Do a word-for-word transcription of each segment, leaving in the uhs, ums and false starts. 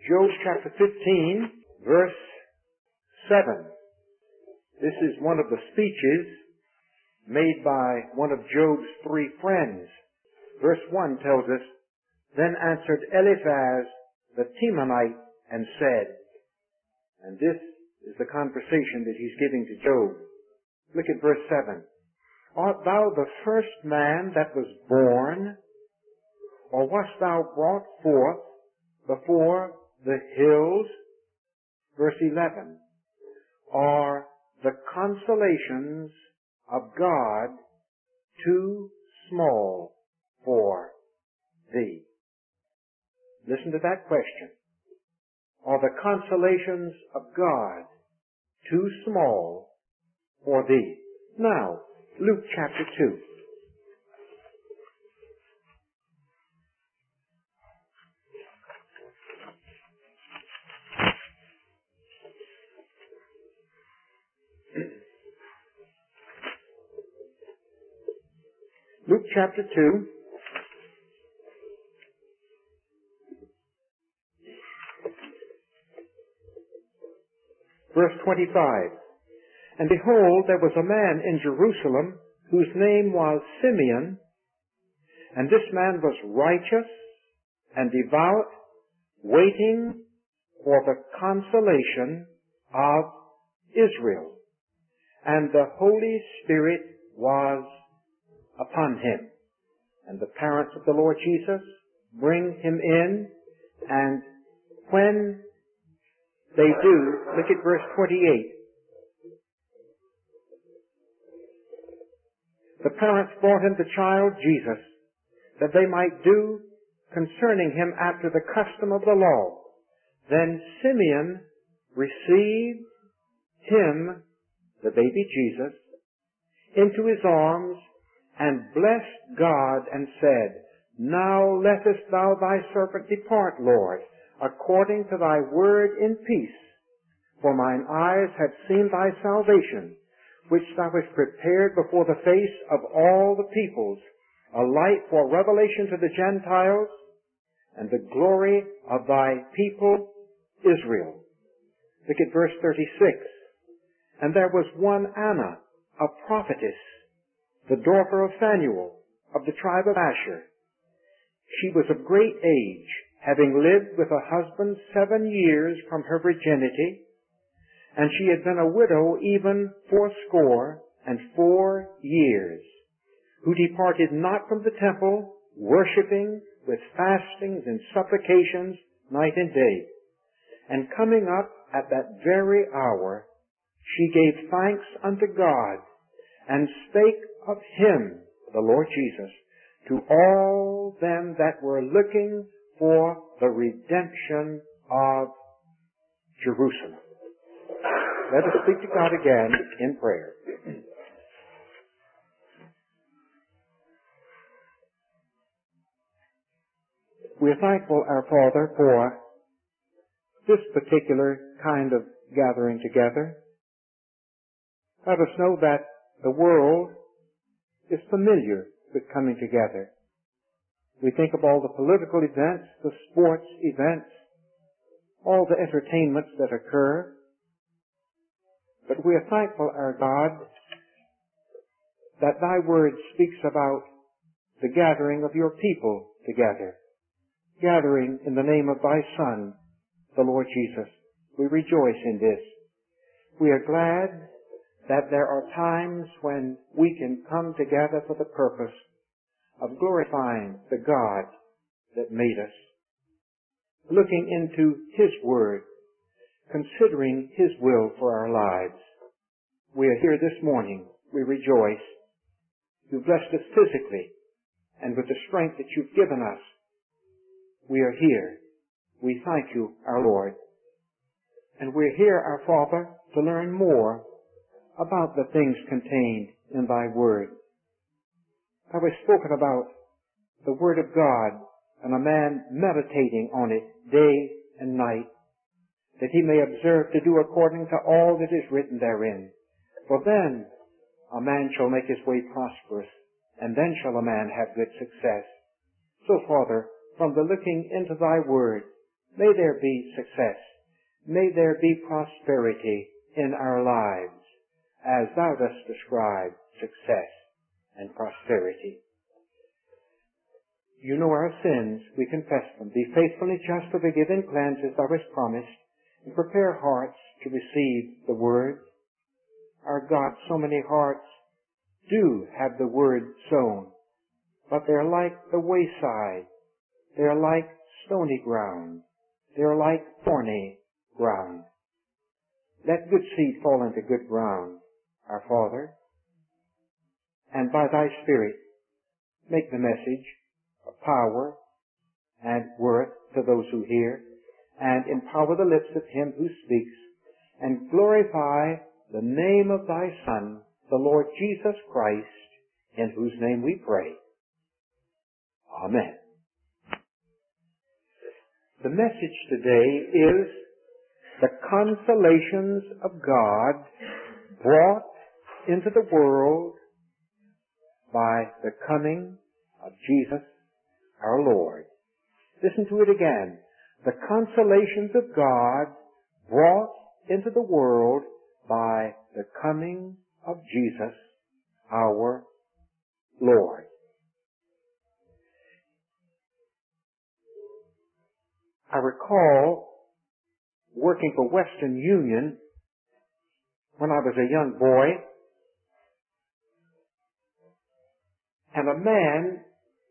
Job chapter fifteen, verse seven. This is one of the speeches made by one of Job's three friends. Verse one tells us, "Then answered Eliphaz the Temanite and said," and this is the conversation that he's giving to Job. Look at verse seven. "Art thou the first man that was born, or wast thou brought forth before the hills?" Verse eleven. "Are the consolations of God too small for thee?" Listen to that question. Are the consolations of God too small for thee? Now, Luke chapter two. Luke chapter two. Verse twenty-five. "And behold, there was a man in Jerusalem whose name was Simeon, and this man was righteous and devout, waiting for the consolation of Israel. And the Holy Spirit was upon him." And the parents of the Lord Jesus bring him in, and when they do, look at verse twenty-eight. "The parents brought him the child Jesus, that they might do concerning him after the custom of the law. Then Simeon received him," the baby Jesus, "into his arms, and blessed God, and said, Now lettest thou thy servant depart, Lord, according to thy word in peace. For mine eyes have seen thy salvation, which thou hast prepared before the face of all the peoples, a light for revelation to the Gentiles, and the glory of thy people Israel." Look at verse thirty-six. "And there was one Anna, a prophetess, the daughter of Phanuel, of the tribe of Asher. She was of great age, having lived with a husband seven years from her virginity, and she had been a widow even fourscore and four years, who departed not from the temple, worshipping with fastings and supplications night and day. And coming up at that very hour, she gave thanks unto God, and spake of him, the Lord Jesus, to all them that were looking for the redemption of Jerusalem." Let us speak to God again in prayer. We are thankful, our Father, for this particular kind of gathering together. Let us know that the world is familiar with coming together. We think of all the political events, the sports events, all the entertainments that occur. But we are thankful, our God, that thy word speaks about the gathering of your people together, gathering in the name of thy Son, the Lord Jesus. We rejoice in this. We are glad that there are times when we can come together for the purpose of glorifying the God that made us, looking into his word, considering his will for our lives. We are here this morning. We rejoice. You've blessed us physically, and with the strength that you've given us, we are here. We thank you, our Lord. And we're here, our Father, to learn more about the things contained in thy word. Thou hast spoken about the word of God and a man meditating on it day and night, that he may observe to do according to all that is written therein. For then a man shall make his way prosperous, and then shall a man have good success. So, Father, from the looking into thy word, May there be success. May there be prosperity in our lives, as thou dost describe success and prosperity. You know our sins, we confess them. Be faithful and just to forgive and cleanse as thou hast promised, and prepare hearts to receive the word. Our God, so many hearts do have the word sown, but they're like the wayside. They're like stony ground. They're like thorny ground. Let good seed fall into good ground, our Father, and by thy Spirit make the message of power and worth to those who hear, and empower the lips of him who speaks, and glorify the name of thy Son, the Lord Jesus Christ, in whose name we pray. Amen. The message today is the consolations of God brought into the world by the coming of Jesus our Lord. Listen to it again. The consolations of God brought into the world by the coming of Jesus our Lord. I recall working for Western Union when I was a young boy, and a man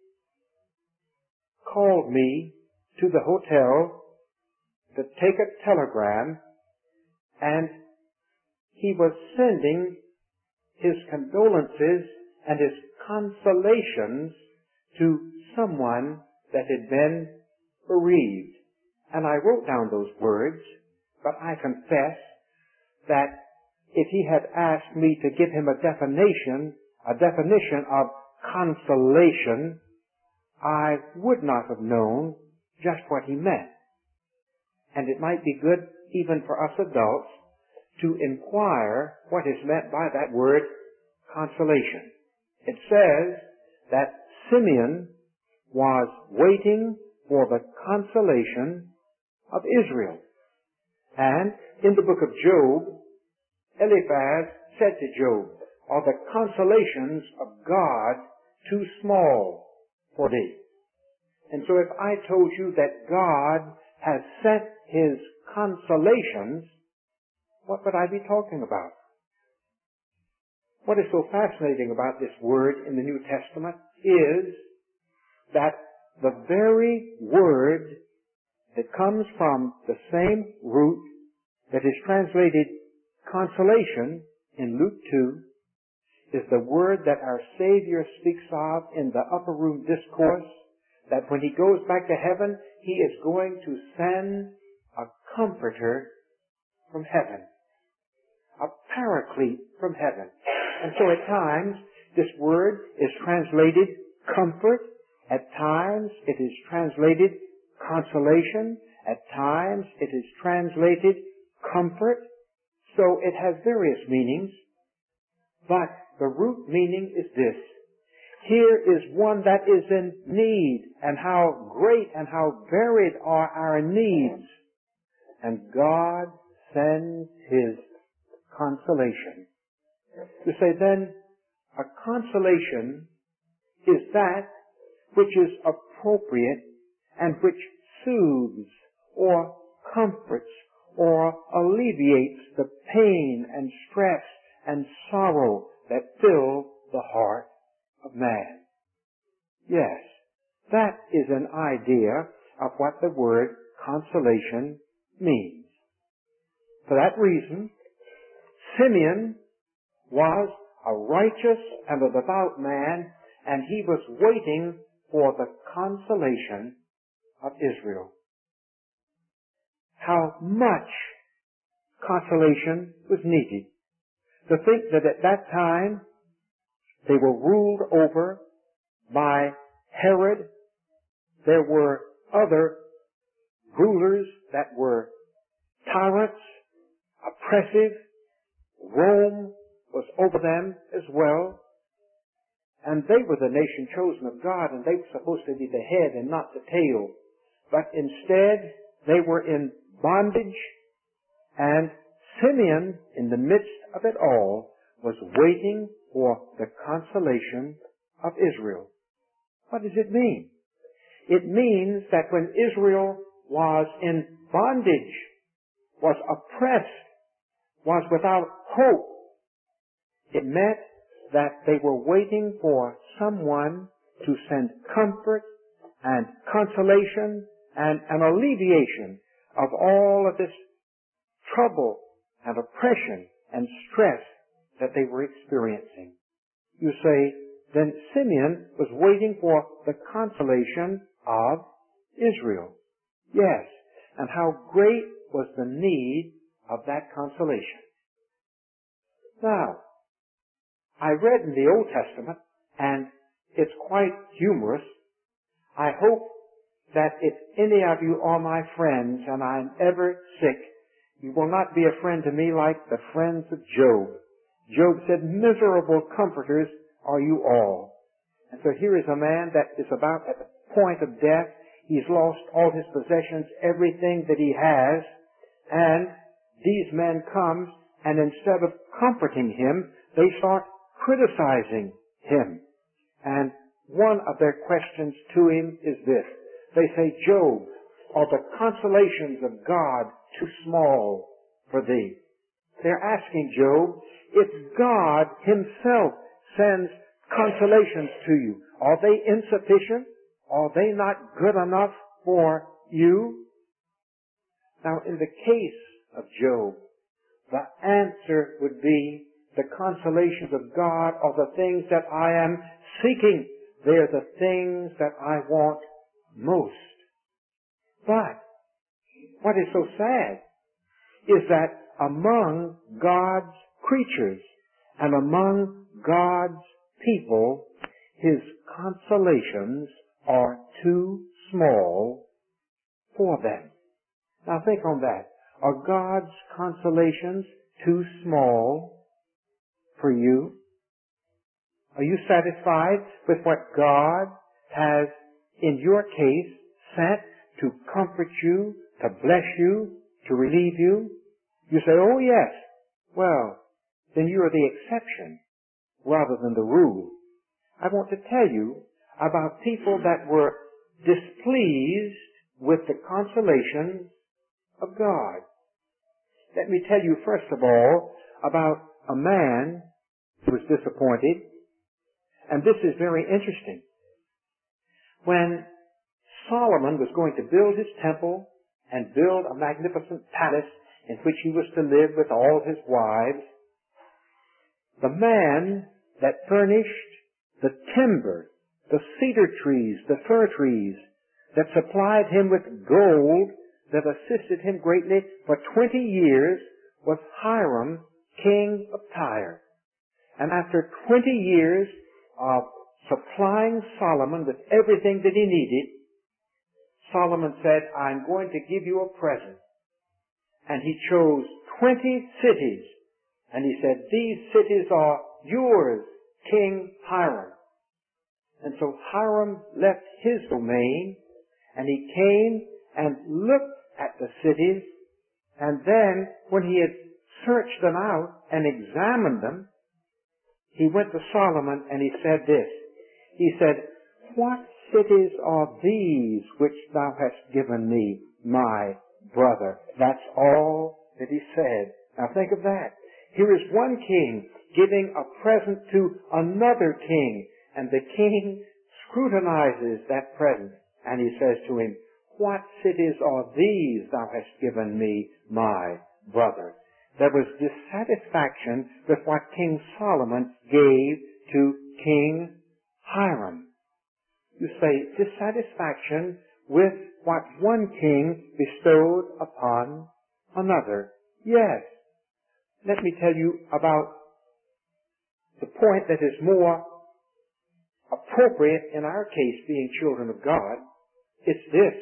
called me to the hotel to take a telegram, and he was sending his condolences and his consolations to someone that had been bereaved. And I wrote down those words, but I confess that if he had asked me to give him a definition, a definition of consolation, I would not have known just what he meant. And it might be good even for us adults to inquire what is meant by that word consolation. It says that Simeon was waiting for the consolation of Israel. And in the book of Job, Eliphaz said to Job, "Are the consolations of God too small for thee?" And so if I told you that God has sent his consolations, what would I be talking about? What is so fascinating about this word in the New Testament is that the very word that comes from the same root that is translated consolation in Luke two is the word that our Savior speaks of in the upper room discourse, that when he goes back to heaven, he is going to send a comforter from heaven, a paraclete from heaven. And so at times, this word is translated comfort. At times, it is translated consolation. At times, it is translated comfort. So it has various meanings. But the root meaning is this. Here is one that is in need, and how great and how varied are our needs. And God sends his consolation. You say then, a consolation is that which is appropriate and which soothes or comforts or alleviates the pain and stress and sorrow that fill the heart of man. Yes, that is an idea of what the word consolation means. For that reason, Simeon was a righteous and a devout man, and he was waiting for the consolation of Israel. How much consolation was needed. To think that at that time they were ruled over by Herod. There were other rulers that were tyrants, oppressive. Rome was over them as well. And they were the nation chosen of God, and they were supposed to be the head and not the tail. But instead, They were in bondage, and Simeon, in the midst of it all, was waiting for the consolation of Israel. What does it mean? It means that when Israel was in bondage, was oppressed, was without hope, it meant that they were waiting for someone to send comfort and consolation and an alleviation of all of this trouble and oppression and stress that they were experiencing. You say, then Simeon was waiting for the consolation of Israel. Yes, and how great was the need of that consolation. Now, I read in the Old Testament, and it's quite humorous. I hope that if any of you are my friends and I'm ever sick, you will not be a friend to me like the friends of Job. Job said, miserable comforters are you all. And so here is a man that is about at the point of death. He's lost all his possessions, everything that he has, and these men come, and instead of comforting him, they start criticizing him. And one of their questions to him is this. They say, Job, are the consolations of God too small for thee? They're asking Job, if God himself sends consolations to you, are they insufficient? Are they not good enough for you? Now, in the case of Job, the answer would be the consolations of God are the things that I am seeking. They're the things that I want most. But what is so sad is that among God's creatures and among God's people, his consolations are too small for them. Now think on that. Are God's consolations too small for you? Are you satisfied with what God has, in your case, sent to comfort you, to bless you, to relieve you? You say, oh yes. Well, then you are the exception rather than the rule. I want to tell you about people that were displeased with the consolations of God. Let me tell you first of all about a man who was disappointed, and this is very interesting. When Solomon was going to build his temple and build a magnificent palace in which he was to live with all his wives, the man that furnished the timber, the cedar trees, the fir trees, that supplied him with gold, that assisted him greatly for twenty years, was Hiram, king of Tyre. And after twenty years of supplying Solomon with everything that he needed, Solomon said, I'm going to give you a present. And he chose twenty cities. And he said, these cities are yours, King Hiram. And so Hiram left his domain, and he came and looked at the cities, and then when he had searched them out and examined them, he went to Solomon and he said this. He said, what cities are these which thou hast given me, my brother? That's all that he said. Now think of that. Here is one king giving a present to another king, and the king scrutinizes that present, and he says to him, what cities are these thou hast given me, my brother? There was dissatisfaction with what King Solomon gave to King Hiram. You say, dissatisfaction with what one king bestowed upon another. Yes. Let me tell you about the point that is more appropriate in our case, being children of God. It's this.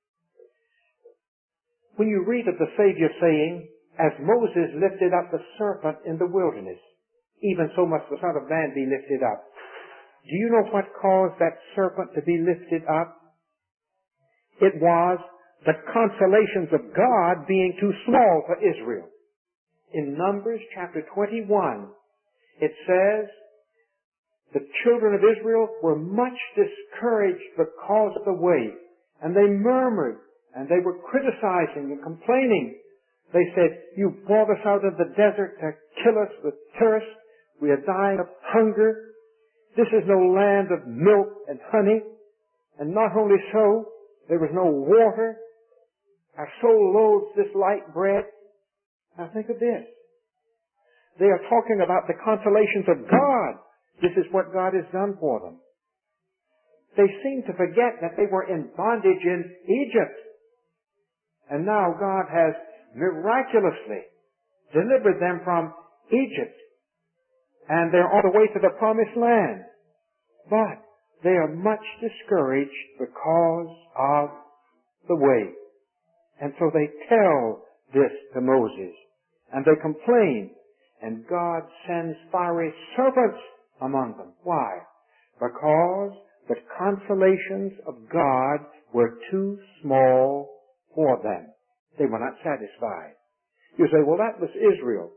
When you read of the Savior saying, as Moses lifted up the serpent in the wilderness, even so must the Son of Man be lifted up. Do you know what caused that serpent to be lifted up? It was the consolations of God being too small for Israel. In Numbers chapter twenty-one, it says, the children of Israel were much discouraged because of the way, and they murmured, and they were criticizing and complaining. They said, you brought us out of the desert to kill us with thirst. We are dying of hunger. This is no land of milk and honey. And not only so, there was no water. Our soul loathes this light bread. Now think of this. They are talking about the consolations of God. This is what God has done for them. They seem to forget that they were in bondage in Egypt. And now God has miraculously delivered them from Egypt. And they're on the way to the promised land. But they are much discouraged because of the way. And so they tell this to Moses. And they complain. And God sends fiery serpents among them. Why? Because the consolations of God were too small for them. They were not satisfied. You say, well, that was Israel.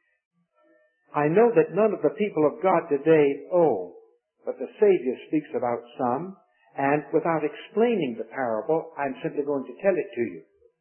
I know that none of the people of God today owe, but the Savior speaks about some, and without explaining the parable, I'm simply going to tell it to you.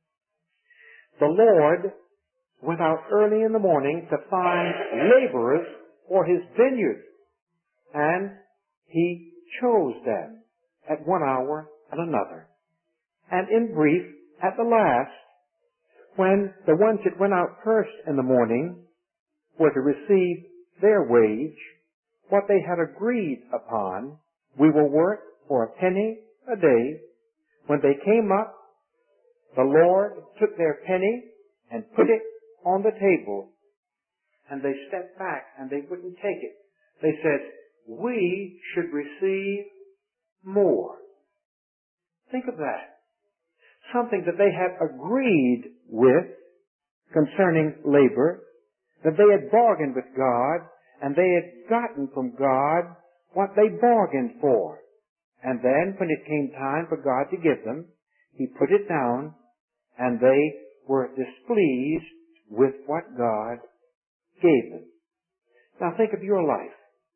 The Lord went out early in the morning to find laborers for his vineyard, and he chose them at one hour and another. And in brief, at the last, when the ones that went out first in the morning were to receive their wage, what they had agreed upon, we will work for a penny a day. When they came up, the Lord took their penny and put it on the table, and they stepped back and they wouldn't take it. They said, we should receive more. Think of that. Something that they had agreed with concerning labor, that they had bargained with God, and they had gotten from God what they bargained for. And then, when it came time for God to give them, He put it down, and they were displeased with what God gave them. Now think of your life.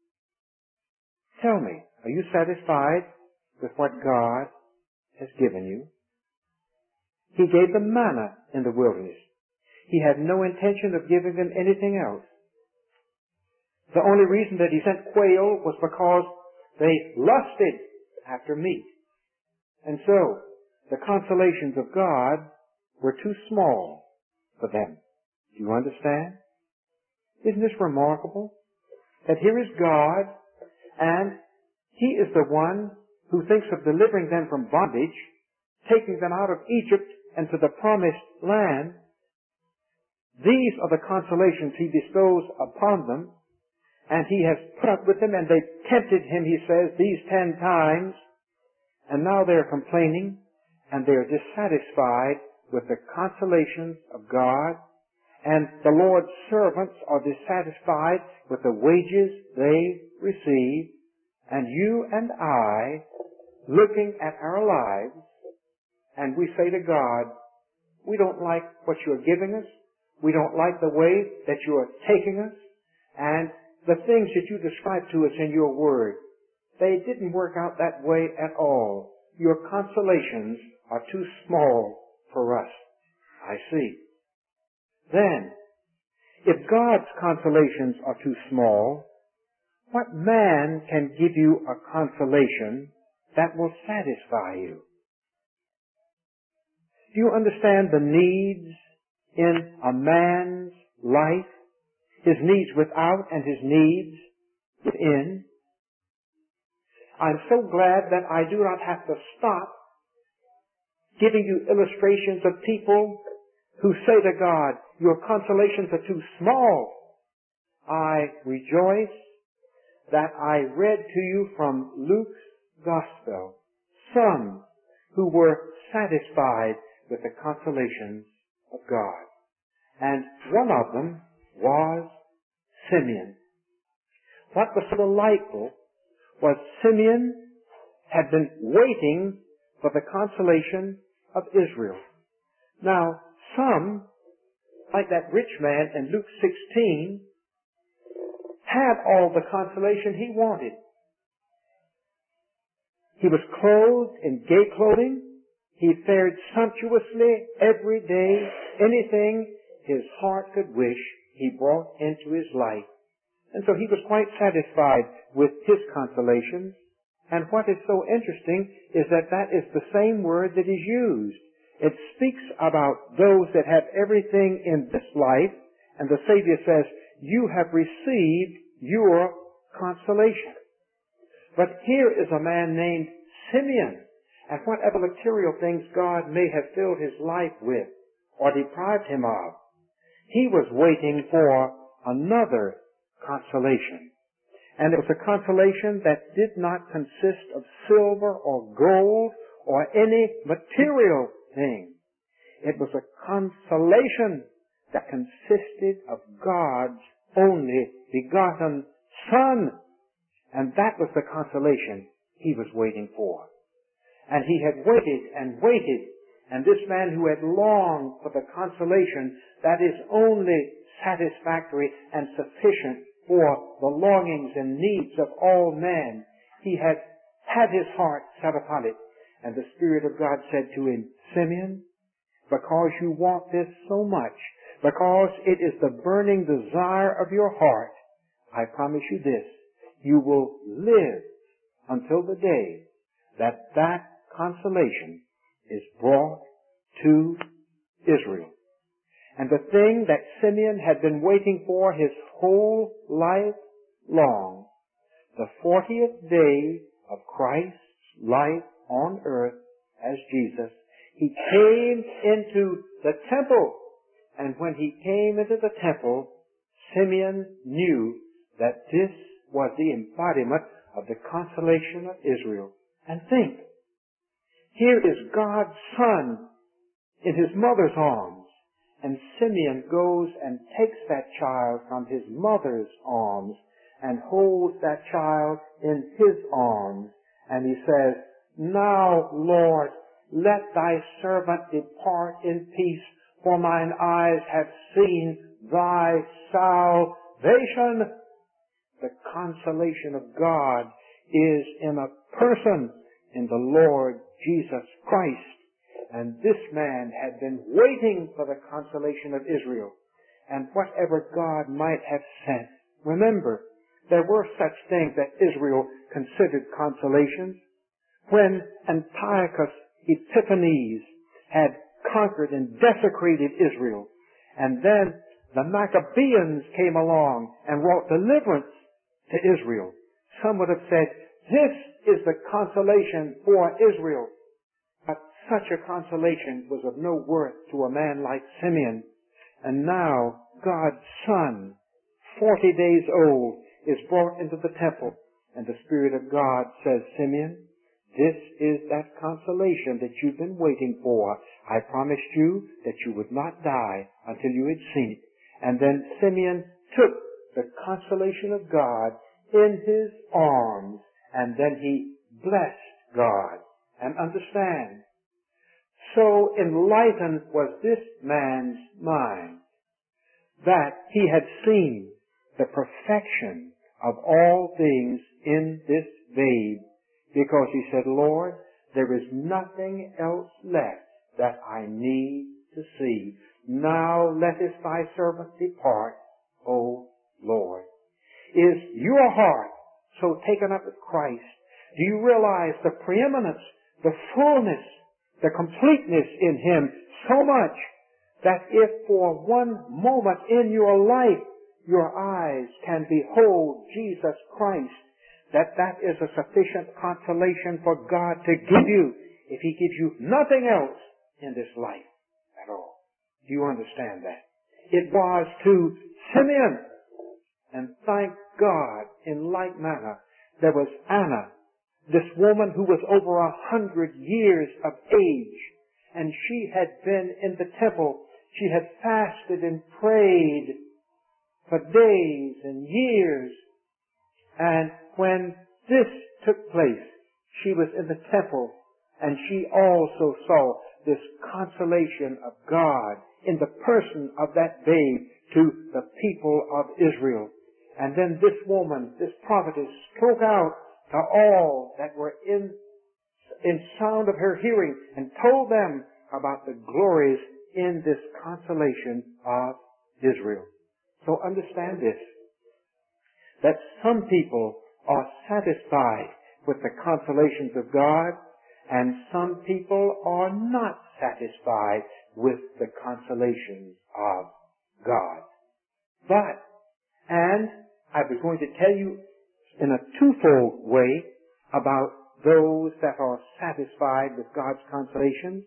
Tell me, are you satisfied with what God has given you? He gave them manna in the wilderness. He had no intention of giving them anything else. The only reason that He sent quail was because they lusted after meat. And so, the consolations of God were too small for them. Do you understand? Isn't this remarkable? That here is God, and He is the one who thinks of delivering them from bondage, taking them out of Egypt and to the promised land. These are the consolations He bestows upon them, and He has put up with them, and they tempted Him, He says, these ten times, and now they're complaining, and they're dissatisfied with the consolations of God, and the Lord's servants are dissatisfied with the wages they receive, and you and I, looking at our lives, and we say to God, we don't like what you're giving us, we don't like the way that you are taking us, and the things that you describe to us in your word, they didn't work out that way at all. Your consolations are too small for us. I see. Then, if God's consolations are too small, what man can give you a consolation that will satisfy you? Do you understand the needs in a man's life? His needs without and his needs within? I'm so glad that I do not have to stop giving you illustrations of people who say to God, your consolations are too small. I rejoice that I read to you from Luke's Gospel some who were satisfied with the consolations of God. And one of them was Simeon. What was so delightful was Simeon had been waiting for the consolation of Israel. Now, some, like that rich man in Luke sixteen, had all the consolation he wanted. He was clothed in gay clothing. He fared sumptuously every day. Anything his heart could wish, he brought into his life. And so he was quite satisfied with his consolations. And what is so interesting is that that is the same word that is used. It speaks about those that have everything in this life, and the Savior says, you have received your consolation. But here is a man named Simeon, and whatever material things God may have filled his life with or deprived him of, he was waiting for another consolation. And it was a consolation that did not consist of silver or gold or any material thing. It was a consolation that consisted of God's only begotten Son. And that was the consolation he was waiting for. And he had waited and waited. And this man who had longed for the consolation that is only satisfactory and sufficient for the longings and needs of all men, he had had his heart set upon it. And the Spirit of God said to him, Simeon, because you want this so much, because it is the burning desire of your heart, I promise you this, you will live until the day that that consolation is brought to Israel. And the thing that Simeon had been waiting for his whole life long, the fortieth day of Christ's life on earth as Jesus, he came into the temple. And when he came into the temple, Simeon knew that this was the embodiment of the consolation of Israel. And think, here is God's Son in his mother's arms. And Simeon goes and takes that child from his mother's arms and holds that child in his arms. And he says, now, Lord, let thy servant depart in peace, for mine eyes have seen thy salvation. The consolation of God is in a person, in the Lord Jesus Christ. And this man had been waiting for the consolation of Israel. And whatever God might have sent, remember, there were such things that Israel considered consolations. When Antiochus Epiphanes had conquered and desecrated Israel, and then the Maccabeans came along and wrought deliverance to Israel, some would have said, this is the consolation for Israel. But such a consolation was of no worth to a man like Simeon. And now God's Son, forty days old, is brought into the temple, and the Spirit of God says, Simeon, this is that consolation that you've been waiting for. I promised you that you would not die until you had seen it. And then Simeon took the consolation of God in his arms, and then he blessed God. And understand, so enlightened was this man's mind that he had seen the perfection of all things in this babe, because he said, Lord, there is nothing else left that I need to see. Now lettest thy servant depart, O Lord. Is your heart so taken up with Christ? Do you realize the preeminence, the fullness, the completeness in him so much that if for one moment in your life your eyes can behold Jesus Christ, that that is a sufficient consolation for God to give you if he gives you nothing else in this life at all. Do you understand that? It was to Simeon. And thank God, in like manner, there was Anna, this woman who was over a hundred years of age, and she had been in the temple. She had fasted and prayed for days and years. And when this took place, she was in the temple, and she also saw this consolation of God in the person of that babe to the people of Israel. And then this woman, this prophetess, spoke out to all that were in, in sound of her hearing and told them about the glories in this consolation of Israel. So understand this, that some people are satisfied with the consolations of God, and some people are not satisfied with the consolations of God. But, and I was going to tell you in a twofold way about those that are satisfied with God's consolations.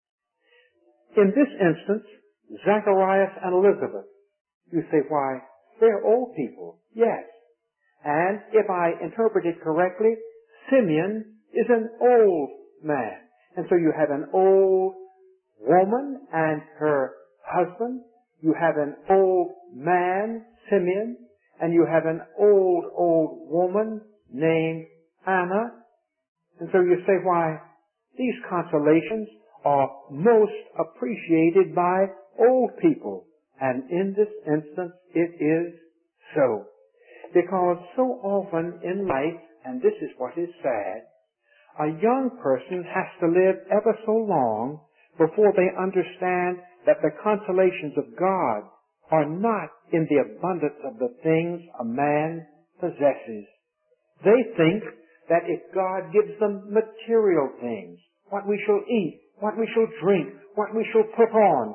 In this instance, Zacharias and Elizabeth, you say, why, they're old people. Yes. And if I interpret it correctly, Simeon is an old man. And so you have an old woman and her husband. You have an old man, Simeon, and you have an old, old woman named Anna. And so you say, why, these consolations are most appreciated by old people. And in this instance, it is so. Because so often in life, and this is what is sad, a young person has to live ever so long before they understand that the consolations of God are not in the abundance of the things a man possesses. They think that if God gives them material things, what we shall eat, what we shall drink, what we shall put on,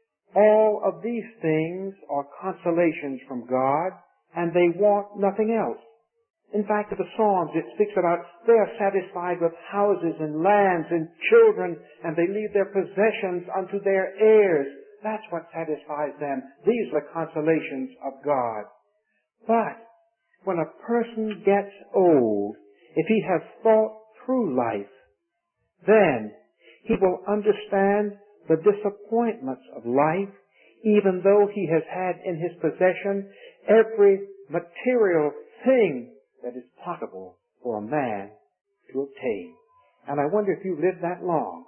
all of these things are consolations from God, and they want nothing else. In fact, in the Psalms it speaks about they are satisfied with houses and lands and children, and they leave their possessions unto their heirs. That's what satisfies them. These are the consolations of God. But when a person gets old, if he has thought through life, then he will understand the disappointments of life, even though he has had in his possession every material thing that is possible for a man to obtain. And I wonder if you lived that long.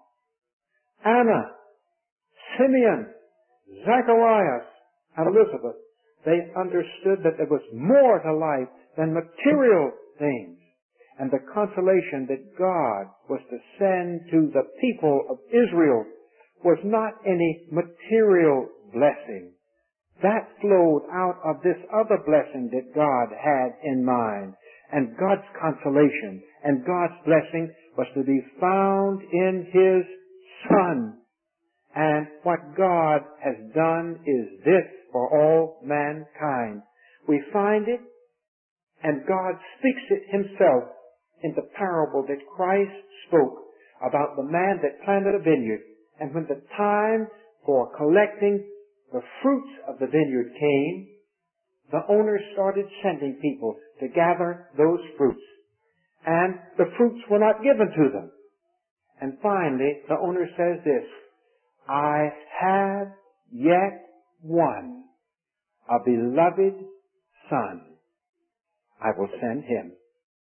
Anna, Simeon, Zacharias, and Elizabeth, they understood that there was more to life than material things. And the consolation that God was to send to the people of Israel was not any material blessing. That flowed out of this other blessing that God had in mind. And God's consolation and God's blessing was to be found in His Son. And what God has done is this for all mankind. We find it, and God speaks it Himself in the parable that Christ spoke about the man that planted a vineyard. And when the time for collecting the fruits of the vineyard came, the owners started sending people to gather those fruits. And the fruits were not given to them. And finally, the owner says this, I have yet one, a beloved son. I will send him.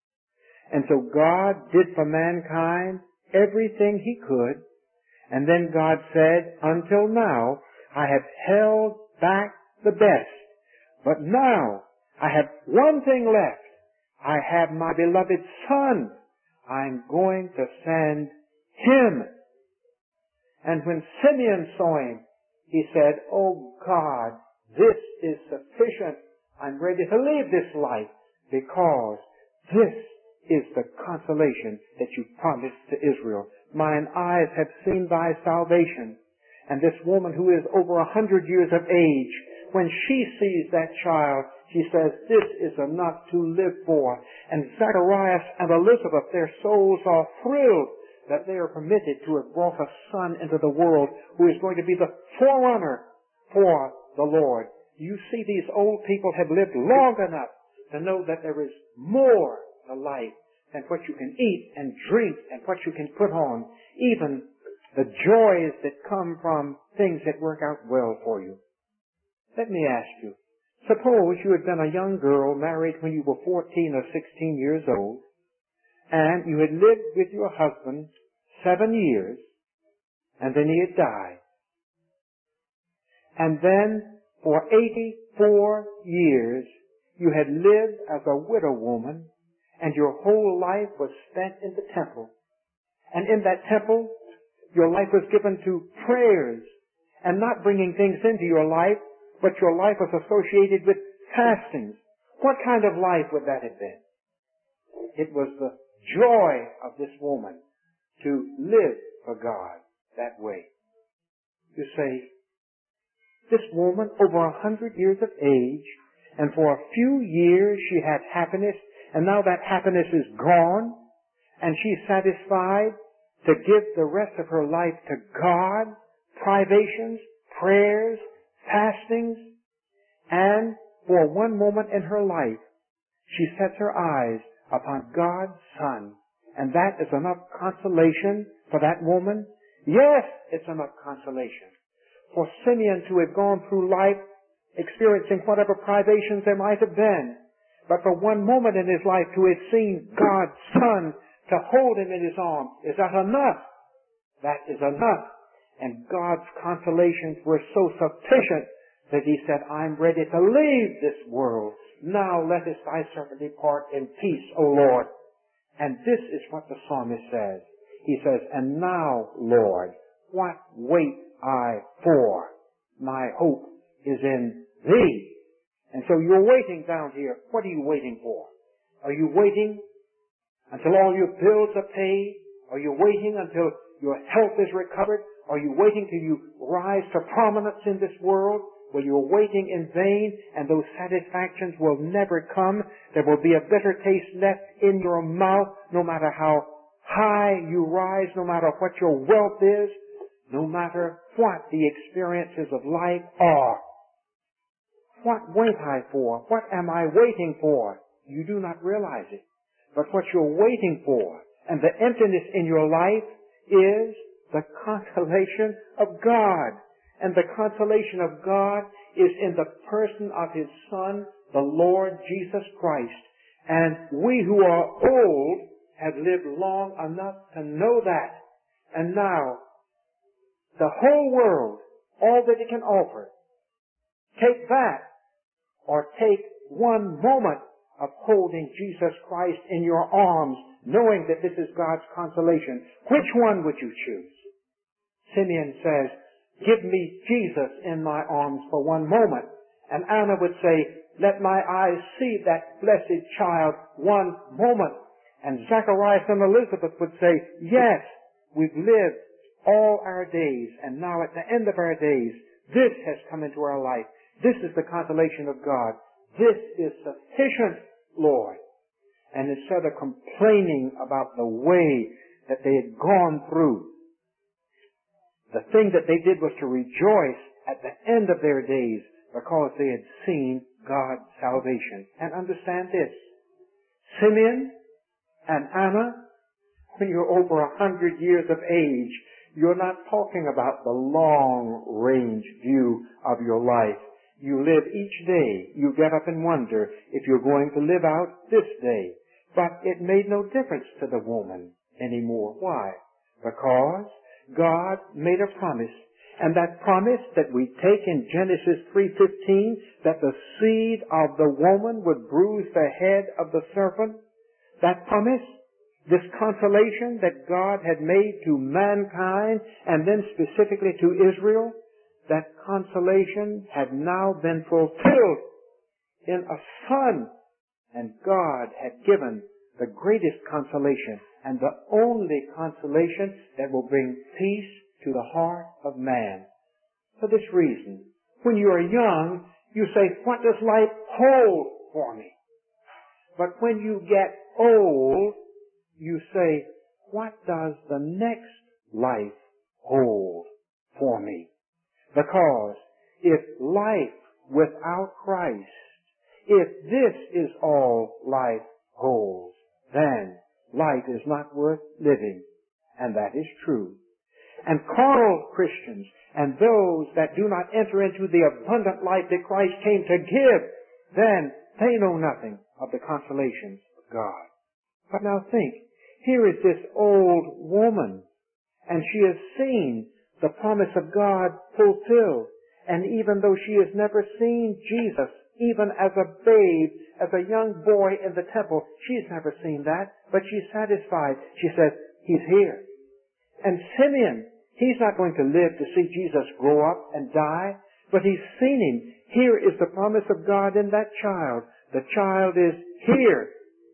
And so God did for mankind everything He could. And then God said, until now, I have held back the best. But now, I have one thing left. I have my beloved Son. I'm going to send Him. And when Simeon saw Him, he said, oh God, this is sufficient. I'm ready to leave this life because this is the consolation that you promised to Israel. Mine eyes have seen thy salvation. And this woman who is over a hundred years of age, when she sees that child, she says, this is enough to live for. And Zacharias and Elizabeth, their souls are thrilled that they are permitted to have brought a son into the world who is going to be the forerunner for the Lord. You see, these old people have lived long enough to know that there is more to life than what you can eat and drink and what you can put on, even the joys that come from things that work out well for you. Let me ask you, suppose you had been a young girl married when you were fourteen or sixteen years old, and you had lived with your husband seven years, and then he had died. And then for eighty-four years you had lived as a widow woman, and your whole life was spent in the temple. And in that temple, your life was given to prayers, and not bringing things into your life, but your life was associated with fastings. What kind of life would that have been? It was the joy of this woman to live for God that way. You say, this woman, over a hundred years of age, and for a few years she had happiness, and now that happiness is gone, and she's satisfied to give the rest of her life to God, privations, prayers, fastings, and for one moment in her life, she sets her eyes upon God's Son, and that is enough consolation for that woman. Yes, it's enough consolation for Simeon to have gone through life experiencing whatever privations there might have been, but for one moment in his life to have seen God's Son, to hold him in his arms. Is that enough? That is enough. And God's consolations were so sufficient that he said, I'm ready to leave this world. Now lettest thy servant depart in peace, O Lord. And this is what the psalmist says. He says, and now, Lord, what wait I for? My hope is in thee. And so you're waiting down here. What are you waiting for? Are you waiting until all your bills are paid? Are you waiting until your health is recovered? Are you waiting till you rise to prominence in this world? Well, you're waiting in vain, and those satisfactions will never come. There will be a bitter taste left in your mouth, no matter how high you rise, no matter what your wealth is, no matter what the experiences of life are. What wait I for? What am I waiting for? You do not realize it. But what you're waiting for, and the emptiness in your life, is the consolation of God. And the consolation of God is in the person of His Son, the Lord Jesus Christ. And we who are old have lived long enough to know that. And now, the whole world, all that it can offer, take that, or take one moment of holding Jesus Christ in your arms, knowing that this is God's consolation. Which one would you choose? Simeon says, give me Jesus in my arms for one moment. And Anna would say, let my eyes see that blessed child one moment. And Zacharias and Elizabeth would say, yes, we've lived all our days, and now at the end of our days, this has come into our life. This is the consolation of God. This is sufficient, Lord. And instead of complaining about the way that they had gone through, the thing that they did was to rejoice at the end of their days because they had seen God's salvation. And understand this, Simeon and Anna, when you're over a hundred years of age, you're not talking about the long-range view of your life. You live each day. You get up and wonder if you're going to live out this day. But it made no difference to the woman anymore. Why? Because God made a promise. And that promise that we take in Genesis three fifteen, that the seed of the woman would bruise the head of the serpent, that promise, this consolation that God had made to mankind and then specifically to Israel, that consolation had now been fulfilled in a Son. And God had given the greatest consolation and the only consolation that will bring peace to the heart of man. For this reason, when you are young, you say, what does life hold for me? But when you get old, you say, what does the next life hold for me? Because if life without Christ, if this is all life holds, then life is not worth living. And that is true. And carnal Christians and those that do not enter into the abundant life that Christ came to give, then they know nothing of the consolations of God. But now think, here is this old woman, and she has seen the promise of God fulfilled. And even though she has never seen Jesus, even as a babe, as a young boy in the temple, she's never seen that, but she's satisfied. She says, He's here. And Simeon, he's not going to live to see Jesus grow up and die, but he's seen Him. Here is the promise of God in that child. The child is here.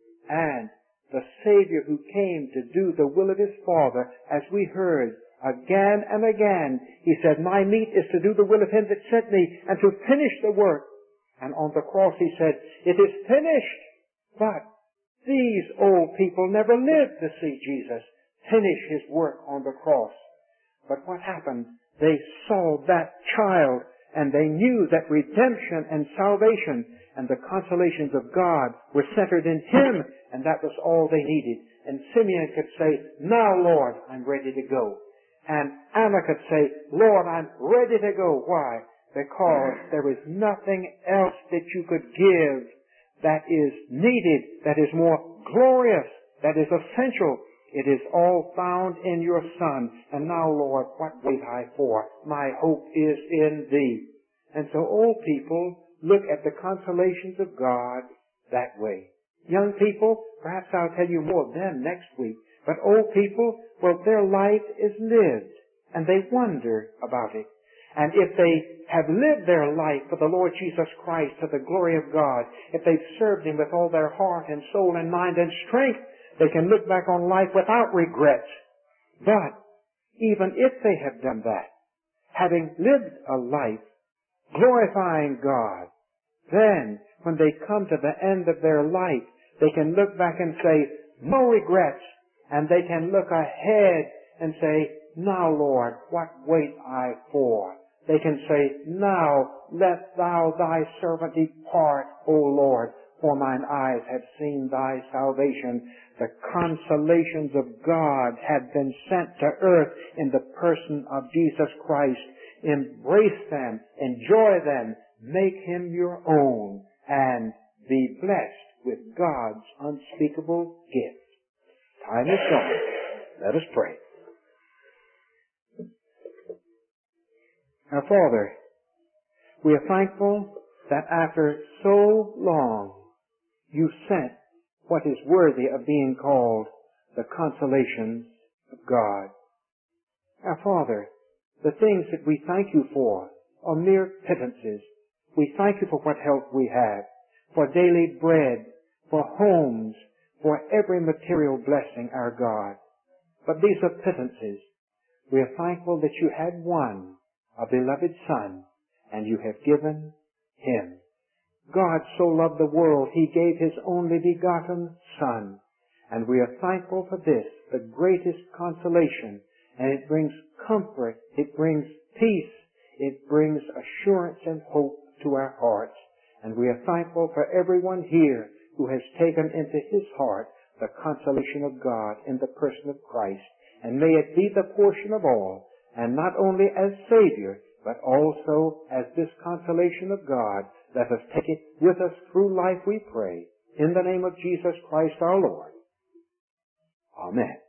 And the Savior who came to do the will of His Father, as we heard again and again, He said, my meat is to do the will of Him that sent me and to finish the work. And on the cross He said, it is finished. But these old people never lived to see Jesus finish His work on the cross. But what happened? They saw that child and they knew that redemption and salvation and the consolations of God were centered in Him, and that was all they needed. And Simeon could say, now Lord, I'm ready to go. And Anna could say, Lord, I'm ready to go. Why? Because there is nothing else that you could give that is needed, that is more glorious, that is essential. It is all found in your Son. And now, Lord, what wait I for? My hope is in Thee. And so old people look at the consolations of God that way. Young people, perhaps I'll tell you more of them next week. But old people, well, their life is lived, and they wonder about it. And if they have lived their life for the Lord Jesus Christ to the glory of God, if they've served Him with all their heart and soul and mind and strength, they can look back on life without regrets. But even if they have done that, having lived a life glorifying God, then when they come to the end of their life, they can look back and say, no regrets, and they can look ahead and say, now, Lord, what wait I for? They can say, now let Thou Thy servant depart, O Lord, for mine eyes have seen Thy salvation. The consolations of God have been sent to earth in the person of Jesus Christ. Embrace them, enjoy them, make Him your own, and be blessed with God's unspeakable gift. Time is gone. Let us pray. Our Father, we are thankful that after so long You sent what is worthy of being called the consolations of God. Our Father, the things that we thank You for are mere pittances. We thank You for what health we have, for daily bread, for homes, for every material blessing, our God. But these are pittances. We are thankful that You had one, a beloved Son, and You have given Him. God so loved the world, He gave His only begotten Son. And we are thankful for this, the greatest consolation. And it brings comfort, it brings peace, it brings assurance and hope to our hearts. And we are thankful for everyone here who has taken into his heart the consolation of God in the person of Christ. And may it be the portion of all, and not only as Savior, but also as this consolation of God. Let us take it with us through life, we pray. In the name of Jesus Christ our Lord. Amen.